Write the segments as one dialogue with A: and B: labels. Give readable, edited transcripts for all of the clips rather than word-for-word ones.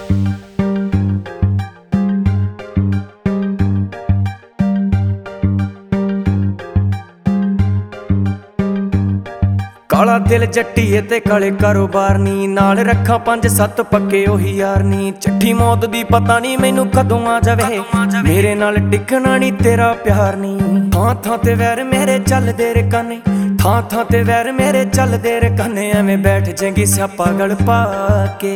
A: काला दिल जट्टीए ते काले कारोबार नी, नाल रखा 5-7 पक्के ओही यार नी। चिट्ठी मौत दी पता नी मैनू कदों आ जावे, मेरे नाल टिकना नी तेरा प्यार नी। थां थां ते वैर मेरे चलदे रे काने, थां थां ते वैर मेरे चलदे रे काने। एवें बैठ जाएंगी स्यापा गल पाके,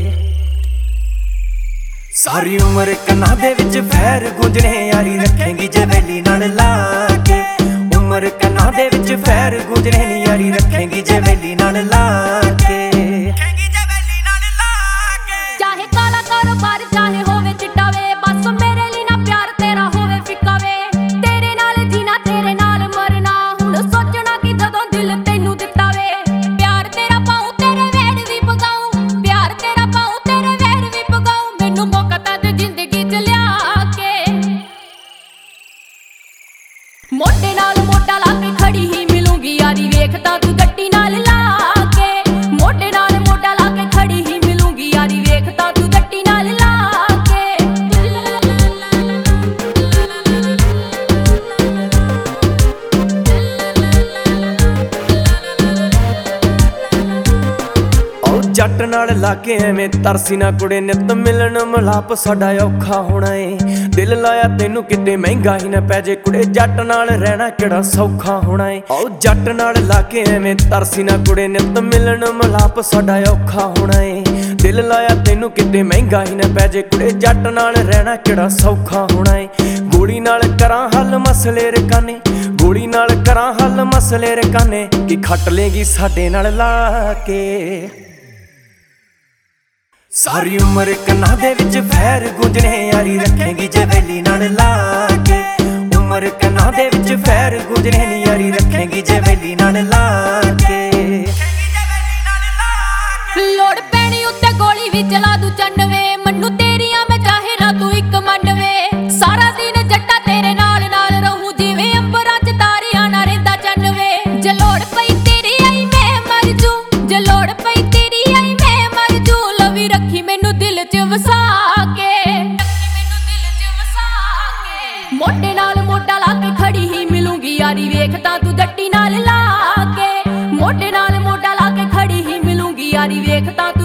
A: सारी उम्र कन्ना दे विच फैर गूंजने यारी रखेंगी जे वैली नाल लाके। उम्र कन्ना दे विच फैर गूंजने नी यारी रखेंगी जे वैली नाल लाके।
B: चाहे काला कारोबार चाहे होवे चिट्टा वे, बस मेरे लिए ना प्यार तेरा होवे फिक्का वे। तेरे नाल जीना तेरे नाल मरना, हुण सोचना कि जदों दिल तैनू दित्ता वे। प्यार तेरा पाऊं तेरे वैर भी पगाऊं, प्यार तेरा पाऊं तेरे वैर भी पगाऊं। मैनू मौका तां जिंदगी च लिया के, मोटे नाल मोटा ला के खड़ी ही मिलूंगी यारी वेखता तू गट्टी नाल ला के। मोटे नाल मोटा ला के खड़ी ही मिलूंगी यारी वेखता तू गट्टी नाल ला के।
A: जट नाल लाके एवें तरसी ना कुड़े, नित मिलन मलाप साडा औखा होना है। दिल लाया तेनू किते महंगा ही ना पै जे कुड़े, जट नाल रहना केड़ा सौखा होना है। ओ जट नाल लाके एवें तरसी ना कुड़े, नित मिलन मलाप साडा औखा होना है। दिल लाया तेनू किते महंगा ही ना पै जे कुड़े, जट नाल रहना केड़ा सौखा होना है। गोली नाल करां हल मसले रे काने, गोली नाल करां हल मसले रे काने। कि खट लेगी साडे नाल ला के, सारी उम्र कन्ना दे विच फैर गूंजने यारी रखेंगी जे वैली नाल लाके। उम्र कन्ना दे विच फैर गूंजने नी यारी रखेंगी जे वैली नाल लाके।
B: लोड़ पैनी उत्ते गोली भी चला दू चन्नवे, मन्नू तेरियां मैं चाहे ना तू इक मनवे। सारा दिन जट्टा तेरे नाल नाल रहूं, जिवें अंबरां च तारियां ना रहिंदा चन्नवे। जे लोड़ पई तेरी आई मैं मर जूं, जे लोड़ पई तेरी आई मैं मर जूं। लवी रखी मैनू दिल च वसा के, मोटे नाल मोटा ला के खड़ी ही मिलूंगी यारी वेखता तू गट्टी नाल ला के। मोटे नाल मोटा ला के खड़ी ही मिलूंगी यारी वेखता